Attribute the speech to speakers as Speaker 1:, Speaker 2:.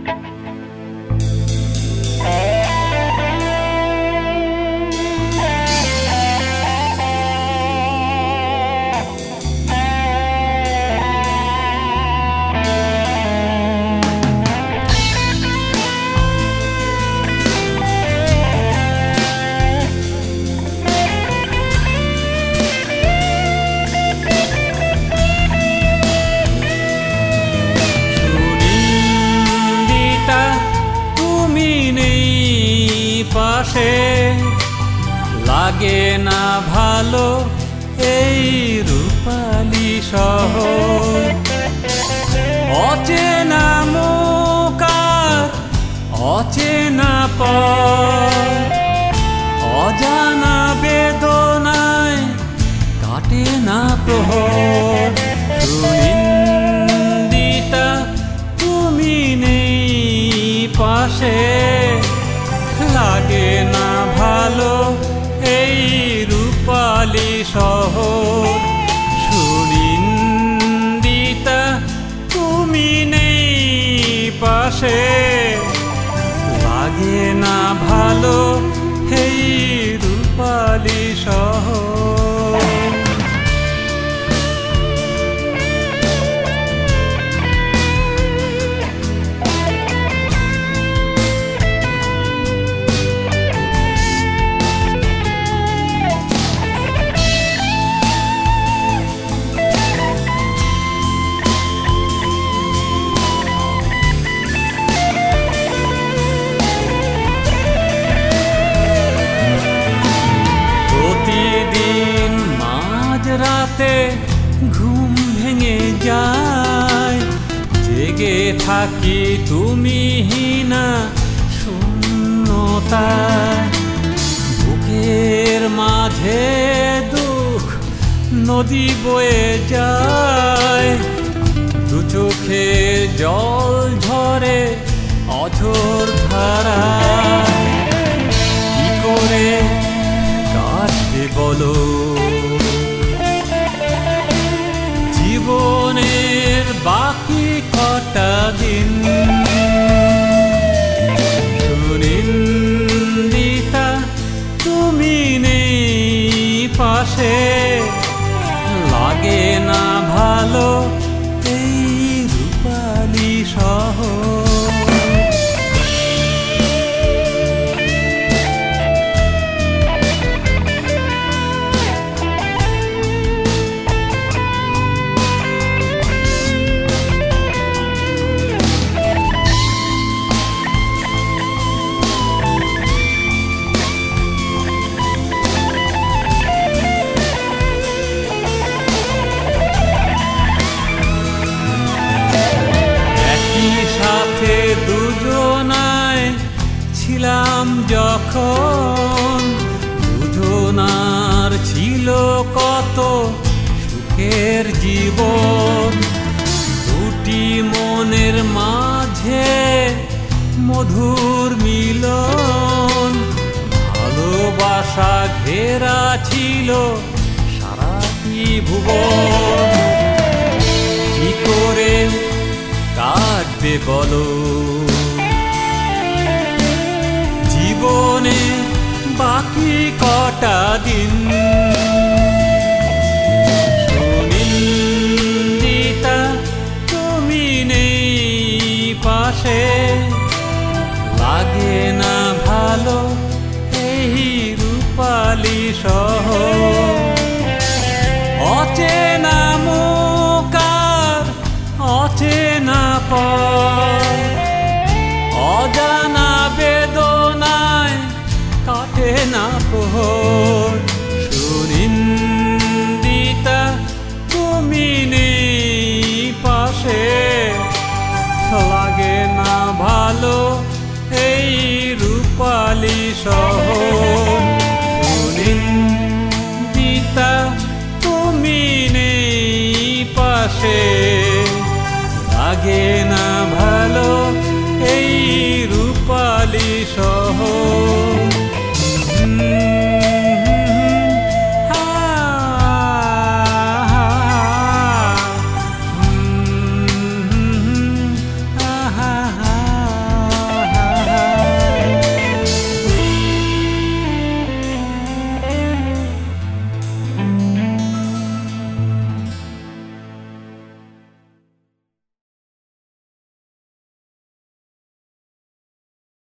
Speaker 1: পাশে লাগে না ভালো এই রূপালী শহর। অচেনা মুখ আর অচেনা পথ, অজানা বেদনায় কাটে না প্রহর। সুনিন্দিতা তুমি নেই পাশে, লাগে না ভালো এই রূপালী শহর। সুনিন্দিতা তুমি নেই পাশে, লাগে না ভালো এই রূপালী শহর। রাতে ঘুম ভেঙে যায়, জেগে থাকি তুমিহীনা শূন্যতায়। বুকের মাঝে দুঃখ নদী বয়ে যায়, দু চোখের জল ঝরে অঝোর ধারায়। কি করে কাটবে বলো জীবনের বাকি কটা দিন? সুনিন্দিতা তুমি নেই পাশে, লাগে না ভালো এই রূপালী শহর। দুজনায় ছিলাম যখন, দুজনার ছিল কত সুখের জীবন। দুটি মনের মাঝে মধুর মিলন, ভালোবাসা ঘেরা ছিল সারাটি ভুবন। কি করে কাটবে বলো জীবনে বাকি কটা দিন? সুনিন্দিতা তুমি নেই পাশে, লাগে না ভালো এই রূপালী শহর। অচেনা মুখ আর অচেনা পথ, অজানা বেদনায় কাটে না প্রহর। সুনিন্দিতা তুমি নেই পাশে, লাগে না ভালো এই রূপালী শহর। সুনিন্দিতা তুমি নেই পাশে।